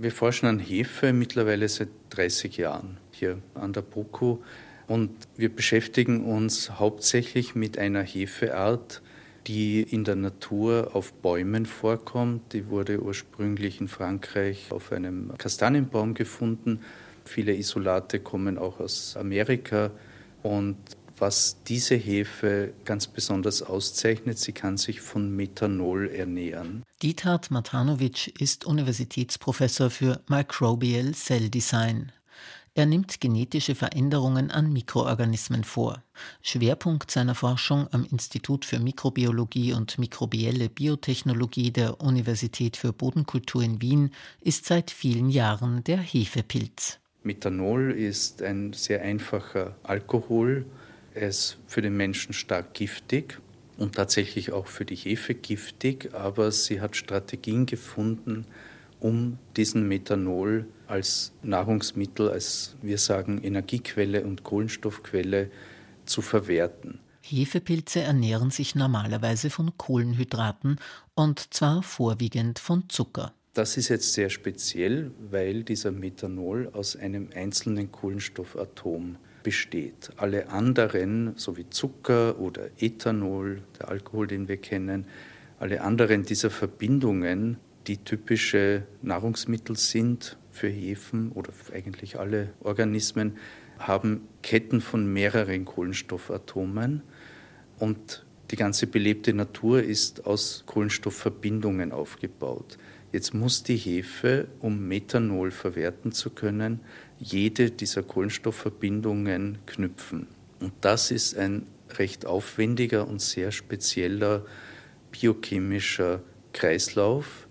Wir forschen an Hefe mittlerweile seit 30 Jahren hier an der BOKU und wir beschäftigen uns hauptsächlich mit einer Hefeart, die in der Natur auf Bäumen vorkommt. Die wurde ursprünglich in Frankreich auf einem Kastanienbaum gefunden. Viele Isolate kommen auch aus Amerika und was diese Hefe ganz besonders auszeichnet, sie kann sich von Methanol ernähren. Diethard Matanovic ist Universitätsprofessor für Microbial Cell Design. Er nimmt genetische Veränderungen an Mikroorganismen vor. Schwerpunkt seiner Forschung am Institut für Mikrobiologie und mikrobielle Biotechnologie der Universität für Bodenkultur in Wien ist seit vielen Jahren der Hefepilz. Methanol ist ein sehr einfacher Alkohol. Er ist für den Menschen stark giftig und tatsächlich auch für die Hefe giftig, aber sie hat Strategien gefunden, um diesen Methanol als Nahrungsmittel, als wir sagen Energiequelle und Kohlenstoffquelle zu verwerten. Hefepilze ernähren sich normalerweise von Kohlenhydraten und zwar vorwiegend von Zucker. Das ist jetzt sehr speziell, weil dieser Methanol aus einem einzelnen Kohlenstoffatom besteht. Alle anderen, so wie Zucker oder Ethanol, der Alkohol, den wir kennen, alle anderen dieser Verbindungen, die typische Nahrungsmittel sind für Hefen oder eigentlich alle Organismen, haben Ketten von mehreren Kohlenstoffatomen und die ganze belebte Natur ist aus Kohlenstoffverbindungen aufgebaut. Jetzt muss die Hefe, um Methanol verwerten zu können, jede dieser Kohlenstoffverbindungen knüpfen. Und das ist ein recht aufwendiger und sehr spezieller biochemischer Kreislauf.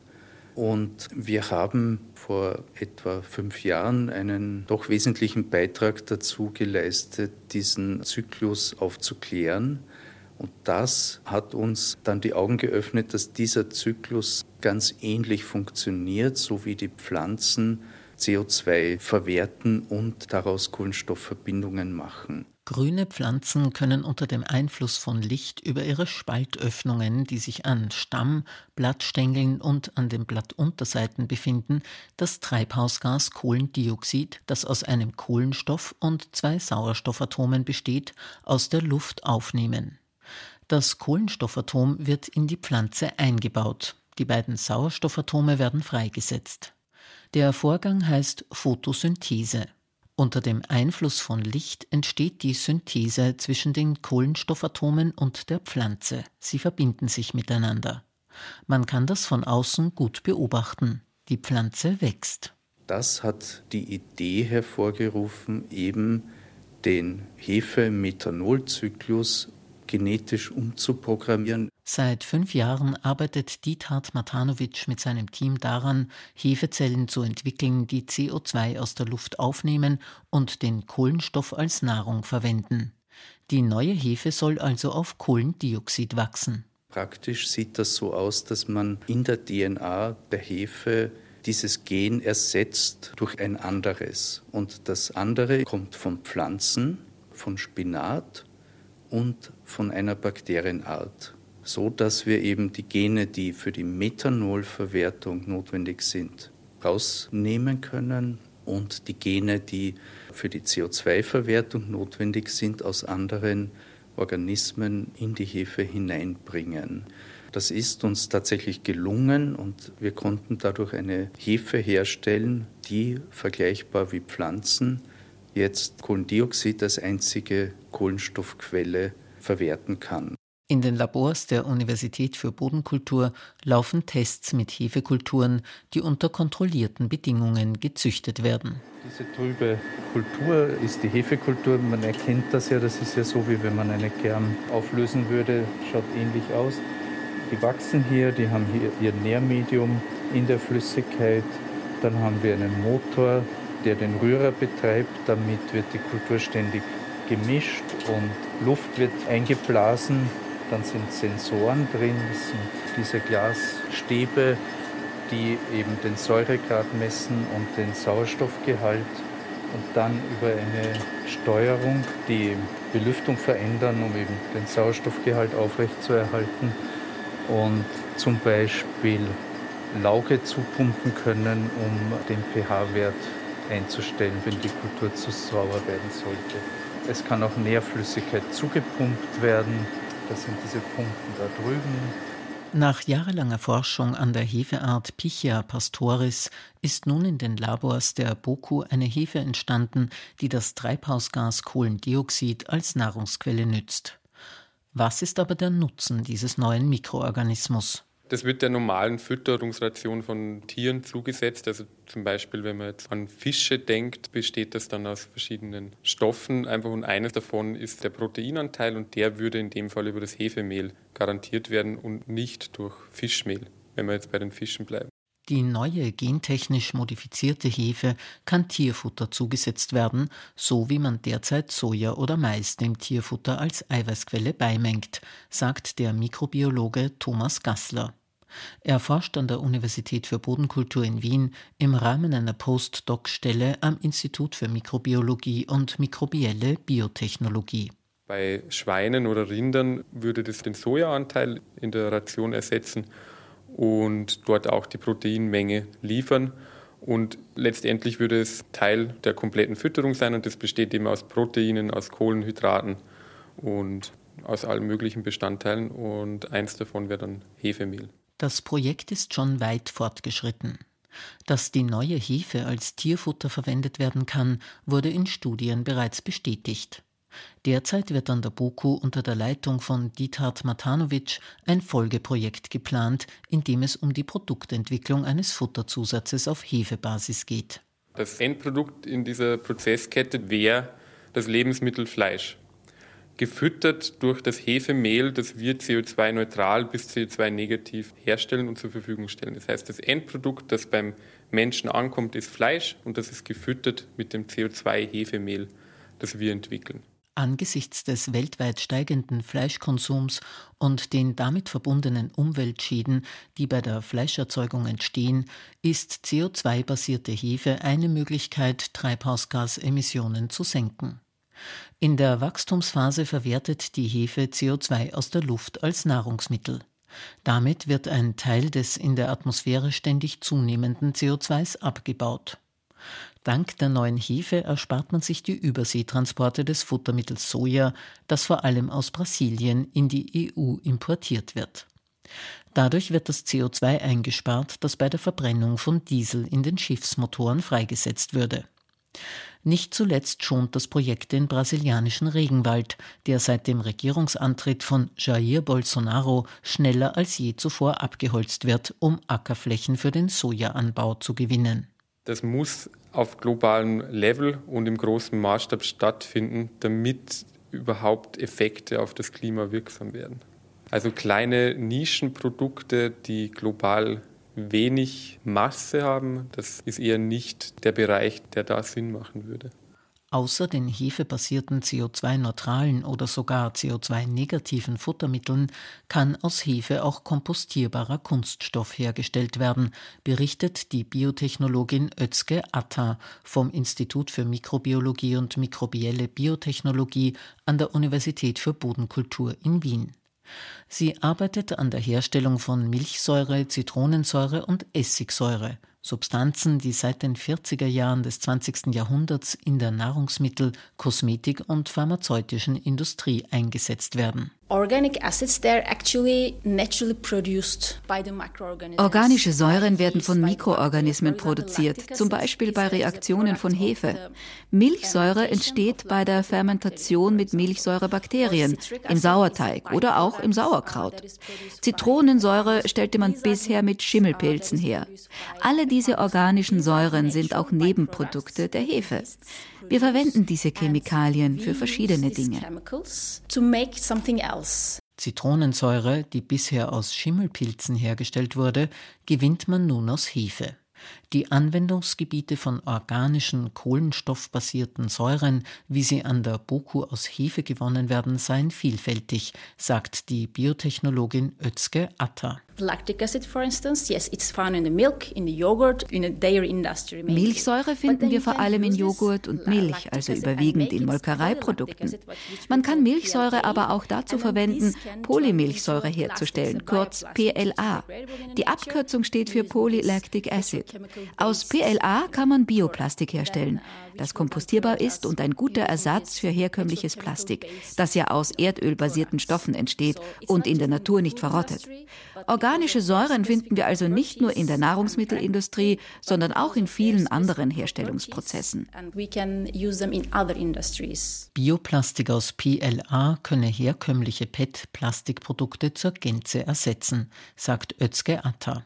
Und wir haben vor etwa 5 Jahren einen doch wesentlichen Beitrag dazu geleistet, diesen Zyklus aufzuklären. Und das hat uns dann die Augen geöffnet, dass dieser Zyklus ganz ähnlich funktioniert, so wie die Pflanzen CO2 verwerten und daraus Kohlenstoffverbindungen machen. Grüne Pflanzen können unter dem Einfluss von Licht über ihre Spaltöffnungen, die sich an Stamm, Blattstängeln und an den Blattunterseiten befinden, das Treibhausgas Kohlendioxid, das aus einem Kohlenstoff und 2 Sauerstoffatomen besteht, aus der Luft aufnehmen. Das Kohlenstoffatom wird in die Pflanze eingebaut. Die beiden Sauerstoffatome werden freigesetzt. Der Vorgang heißt Photosynthese. Unter dem Einfluss von Licht entsteht die Synthese zwischen den Kohlenstoffatomen und der Pflanze. Sie verbinden sich miteinander. Man kann das von außen gut beobachten. Die Pflanze wächst. Das hat die Idee hervorgerufen, eben den Hefe-Methanol-Zyklus genetisch umzuprogrammieren. Seit 5 Jahren arbeitet Diethard Matanovic mit seinem Team daran, Hefezellen zu entwickeln, die CO2 aus der Luft aufnehmen und den Kohlenstoff als Nahrung verwenden. Die neue Hefe soll also auf Kohlendioxid wachsen. Praktisch sieht das so aus, dass man in der DNA der Hefe dieses Gen ersetzt durch ein anderes. Und das andere kommt von Pflanzen, von Spinat und von einer Bakterienart, so dass wir eben die Gene, die für die Methanolverwertung notwendig sind, rausnehmen können und die Gene, die für die CO2-Verwertung notwendig sind, aus anderen Organismen in die Hefe hineinbringen. Das ist uns tatsächlich gelungen und wir konnten dadurch eine Hefe herstellen, die vergleichbar wie Pflanzen jetzt Kohlendioxid als einzige Kohlenstoffquelle verwerten kann. In den Labors der Universität für Bodenkultur laufen Tests mit Hefekulturen, die unter kontrollierten Bedingungen gezüchtet werden. Diese trübe Kultur ist die Hefekultur. Man erkennt das ist ja so, wie wenn man eine Kern auflösen würde, schaut ähnlich aus. Die wachsen hier, die haben hier ihr Nährmedium in der Flüssigkeit. Dann haben wir einen Motor, der den Rührer betreibt. Damit wird die Kultur ständig gemischt und Luft wird eingeblasen. Dann sind Sensoren drin, das sind diese Glasstäbe, die eben den Säuregrad messen und den Sauerstoffgehalt und dann über eine Steuerung die Belüftung verändern, um eben den Sauerstoffgehalt aufrechtzuerhalten und zum Beispiel Lauge zupumpen können, um den pH-Wert einzustellen, wenn die Kultur zu sauer werden sollte. Es kann auch Nährflüssigkeit zugepumpt werden. Das sind diese Pumpen da drüben. Nach jahrelanger Forschung an der Hefeart Pichia pastoris ist nun in den Labors der BOKU eine Hefe entstanden, die das Treibhausgas Kohlendioxid als Nahrungsquelle nützt. Was ist aber der Nutzen dieses neuen Mikroorganismus? Das wird der normalen Fütterungsration von Tieren zugesetzt. Also zum Beispiel, wenn man jetzt an Fische denkt, besteht das dann aus verschiedenen Stoffen. Und eines davon ist der Proteinanteil und der würde in dem Fall über das Hefemehl garantiert werden und nicht durch Fischmehl, wenn wir jetzt bei den Fischen bleiben. Die neue gentechnisch modifizierte Hefe kann Tierfutter zugesetzt werden, so wie man derzeit Soja oder Mais dem Tierfutter als Eiweißquelle beimengt, sagt der Mikrobiologe Thomas Gassler. Er forscht an der Universität für Bodenkultur in Wien im Rahmen einer Postdoc-Stelle am Institut für Mikrobiologie und mikrobielle Biotechnologie. Bei Schweinen oder Rindern würde das den Sojaanteil in der Ration ersetzen und dort auch die Proteinmenge liefern. Und letztendlich würde es Teil der kompletten Fütterung sein und das besteht eben aus Proteinen, aus Kohlenhydraten und aus allen möglichen Bestandteilen und eins davon wäre dann Hefemehl. Das Projekt ist schon weit fortgeschritten. Dass die neue Hefe als Tierfutter verwendet werden kann, wurde in Studien bereits bestätigt. Derzeit wird an der BOKU unter der Leitung von Diethard Matanovic ein Folgeprojekt geplant, in dem es um die Produktentwicklung eines Futterzusatzes auf Hefebasis geht. Das Endprodukt in dieser Prozesskette wäre das Lebensmittel Fleisch. Gefüttert durch das Hefemehl, das wir CO2-neutral bis CO2-negativ herstellen und zur Verfügung stellen. Das heißt, das Endprodukt, das beim Menschen ankommt, ist Fleisch und das ist gefüttert mit dem CO2-Hefemehl, das wir entwickeln. Angesichts des weltweit steigenden Fleischkonsums und den damit verbundenen Umweltschäden, die bei der Fleischerzeugung entstehen, ist CO2-basierte Hefe eine Möglichkeit, Treibhausgasemissionen zu senken. In der Wachstumsphase verwertet die Hefe CO2 aus der Luft als Nahrungsmittel. Damit wird ein Teil des in der Atmosphäre ständig zunehmenden CO2s abgebaut. Dank der neuen Hefe erspart man sich die Überseetransporte des Futtermittels Soja, das vor allem aus Brasilien in die EU importiert wird. Dadurch wird das CO2 eingespart, das bei der Verbrennung von Diesel in den Schiffsmotoren freigesetzt würde. Nicht zuletzt schont das Projekt den brasilianischen Regenwald, der seit dem Regierungsantritt von Jair Bolsonaro schneller als je zuvor abgeholzt wird, um Ackerflächen für den Sojaanbau zu gewinnen. Das muss auf globalem Level und im großen Maßstab stattfinden, damit überhaupt Effekte auf das Klima wirksam werden. Also kleine Nischenprodukte, die global wenig Masse haben, das ist eher nicht der Bereich, der da Sinn machen würde. Außer den hefebasierten CO2-neutralen oder sogar CO2-negativen Futtermitteln kann aus Hefe auch kompostierbarer Kunststoff hergestellt werden, berichtet die Biotechnologin Özge Atta vom Institut für Mikrobiologie und mikrobielle Biotechnologie an der Universität für Bodenkultur in Wien. Sie arbeitet an der Herstellung von Milchsäure, Zitronensäure und Essigsäure, Substanzen, die seit den 40er Jahren des 20. Jahrhunderts in der Nahrungsmittel-, Kosmetik- und pharmazeutischen Industrie eingesetzt werden. Organische Säuren werden von Mikroorganismen produziert, zum Beispiel bei Reaktionen von Hefe. Milchsäure entsteht bei der Fermentation mit Milchsäurebakterien, im Sauerteig oder auch im Sauerkraut. Zitronensäure stellte man bisher mit Schimmelpilzen her. Alle diese organischen Säuren sind auch Nebenprodukte der Hefe. Wir verwenden diese Chemikalien für verschiedene Dinge. Zitronensäure, die bisher aus Schimmelpilzen hergestellt wurde, gewinnt man nun aus Hefe. Die Anwendungsgebiete von organischen, kohlenstoffbasierten Säuren, wie sie an der BOKU aus Hefe gewonnen werden, seien vielfältig, sagt die Biotechnologin Özge Atta. Milchsäure finden wir vor allem in Joghurt und Milch, also überwiegend in Molkereiprodukten. Man kann Milchsäure aber auch dazu verwenden, Polymilchsäure herzustellen, kurz PLA. Die Abkürzung steht für Polylactic Acid. Aus PLA kann man Bioplastik herstellen, das kompostierbar ist und ein guter Ersatz für herkömmliches Plastik, das ja aus erdölbasierten Stoffen entsteht und in der Natur nicht verrottet. Organische Säuren finden wir also nicht nur in der Nahrungsmittelindustrie, sondern auch in vielen anderen Herstellungsprozessen. Bioplastik aus PLA könne herkömmliche PET-Plastikprodukte zur Gänze ersetzen, sagt Özge Atta.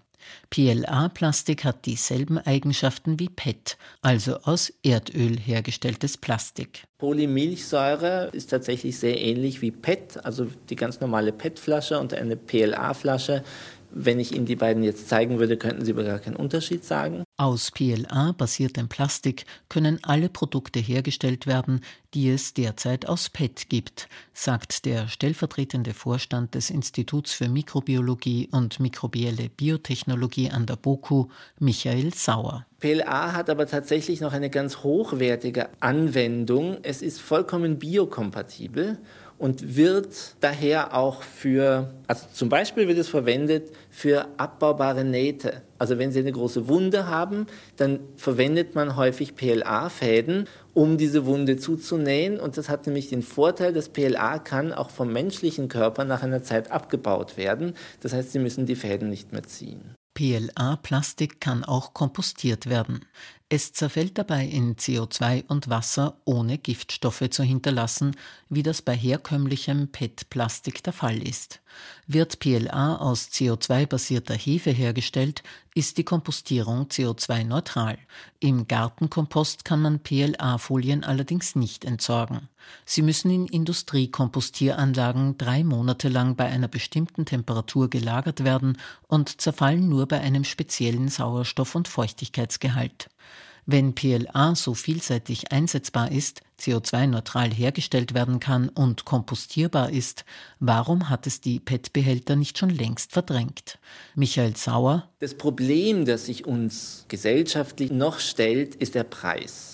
PLA-Plastik hat dieselben Eigenschaften wie PET, also aus Erdöl hergestelltes Plastik. Polymilchsäure ist tatsächlich sehr ähnlich wie PET, also die ganz normale PET-Flasche und eine PLA-Flasche. Wenn ich Ihnen die beiden jetzt zeigen würde, könnten Sie aber gar keinen Unterschied sagen. Aus PLA-basiertem Plastik können alle Produkte hergestellt werden, die es derzeit aus PET gibt, sagt der stellvertretende Vorstand des Instituts für Mikrobiologie und mikrobielle Biotechnologie an der BOKU, Michael Sauer. PLA hat aber tatsächlich noch eine ganz hochwertige Anwendung. Es ist vollkommen biokompatibel und wird daher auch also zum Beispiel wird es verwendet für abbaubare Nähte. Also wenn Sie eine große Wunde haben, dann verwendet man häufig PLA-Fäden, um diese Wunde zuzunähen. Und das hat nämlich den Vorteil, dass PLA kann auch vom menschlichen Körper nach einer Zeit abgebaut werden. Das heißt, Sie müssen die Fäden nicht mehr ziehen. PLA-Plastik kann auch kompostiert werden. Es zerfällt dabei in CO2 und Wasser, ohne Giftstoffe zu hinterlassen, wie das bei herkömmlichem PET-Plastik der Fall ist. Wird PLA aus CO2-basierter Hefe hergestellt, ist die Kompostierung CO2-neutral. Im Gartenkompost kann man PLA-Folien allerdings nicht entsorgen. Sie müssen in Industriekompostieranlagen 3 Monate lang bei einer bestimmten Temperatur gelagert werden und zerfallen nur bei einem speziellen Sauerstoff- und Feuchtigkeitsgehalt. Wenn PLA so vielseitig einsetzbar ist, CO2-neutral hergestellt werden kann und kompostierbar ist, warum hat es die PET-Behälter nicht schon längst verdrängt? Michael Sauer: Das Problem, das sich uns gesellschaftlich noch stellt, ist der Preis.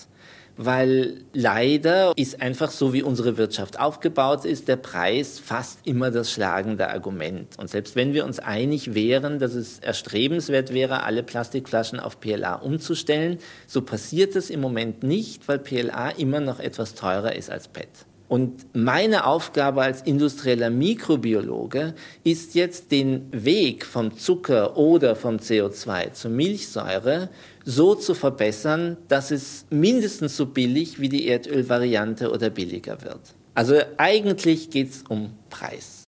Weil leider ist einfach so, wie unsere Wirtschaft aufgebaut ist, der Preis fast immer das schlagende Argument. Und selbst wenn wir uns einig wären, dass es erstrebenswert wäre, alle Plastikflaschen auf PLA umzustellen, so passiert es im Moment nicht, weil PLA immer noch etwas teurer ist als PET. Und meine Aufgabe als industrieller Mikrobiologe ist jetzt, den Weg vom Zucker oder vom CO2 zur Milchsäure so zu verbessern, dass es mindestens so billig wie die Erdölvariante oder billiger wird. Also eigentlich geht es um Preis.